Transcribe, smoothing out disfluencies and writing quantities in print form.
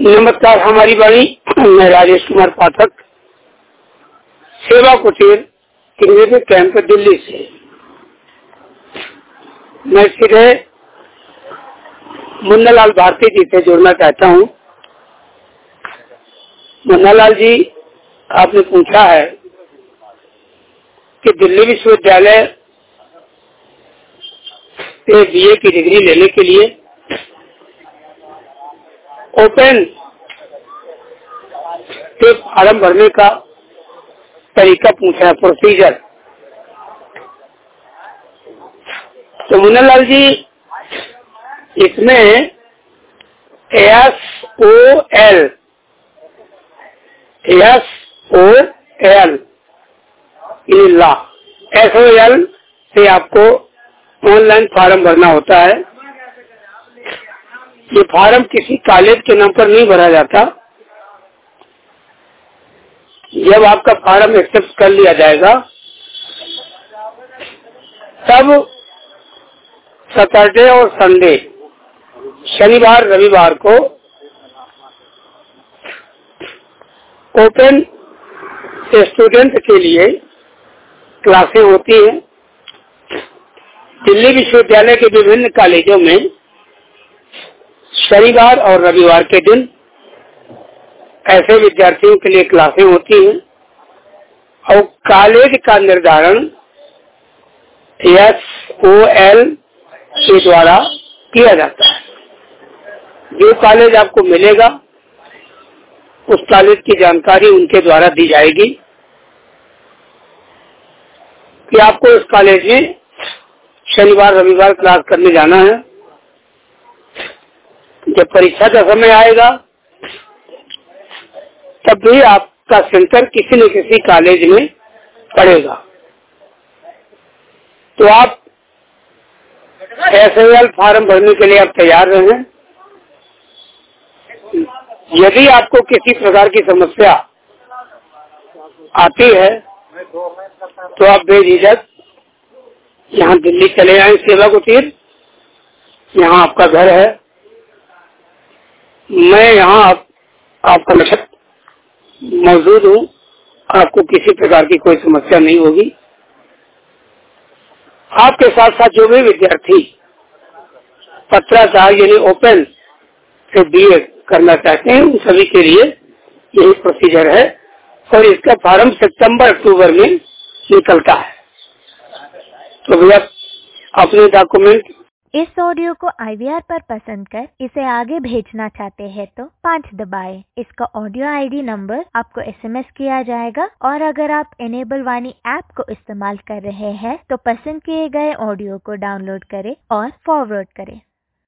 नमस्कार। हमारी वाणी, मैं राजेश कुमार पाठक, सेवा कुटीर त्रिवेदी कैंप दिल्ली से। मैं सीधे मुन्नालाल भारती जी से जुड़ना चाहता हूँ। मुन्नालाल जी, आपने पूछा है कि दिल्ली विश्वविद्यालय से बीए की डिग्री लेने के लिए ओपन से फॉर्म भरने का तरीका पूछा है, प्रोसीजर। तो मुन्नालाल जी, इसमें SOL से आपको ऑनलाइन फॉर्म भरना होता है। ये फॉर्म किसी कॉलेज के नाम पर नहीं भरा जाता। जब आपका फॉर्म एक्सेप्ट कर लिया जाएगा, तब सैटरडे और संडे, शनिवार रविवार को ओपन स्टूडेंट के लिए क्लासें होती हैं। दिल्ली विश्वविद्यालय के विभिन्न कॉलेजों में शनिवार और रविवार के दिन ऐसे विद्यार्थियों के लिए क्लासें होती हैं और कॉलेज का निर्धारण SOL के द्वारा किया जाता है। जो कॉलेज आपको मिलेगा, उस कॉलेज की जानकारी उनके द्वारा दी जाएगी कि आपको इस कॉलेज में शनिवार रविवार क्लास करने जाना है। जब परीक्षा का समय आएगा, तब भी आपका सेंटर किसी न किसी कॉलेज में पड़ेगा। तो आप SOL फॉर्म भरने के लिए आप तैयार रहें। यदि आपको किसी प्रकार की समस्या आती है, तो आप बेझिझक यहाँ दिल्ली चले आए, सेवा कुटीर। यहाँ आपका घर है। मैं यहाँ आपका निकट मौजूद हूँ। आपको किसी प्रकार की कोई समस्या नहीं होगी। आपके साथ साथ जो भी विद्यार्थी पत्राचार यानी ओपन से बीए करना चाहते हैं, उन सभी के लिए यही प्रोसीजर है और इसका फॉर्म सितंबर-अक्टूबर में निकलता है। तो भैया, अपने डॉक्यूमेंट। इस ऑडियो को IVR पर पसंद कर इसे आगे भेजना चाहते हैं तो 5 दबाएं। इसका ऑडियो ID नंबर आपको SMS किया जाएगा और अगर आप इनेबल वाणी ऐप को इस्तेमाल कर रहे हैं तो पसंद किए गए ऑडियो को डाउनलोड करें और फॉरवर्ड करें।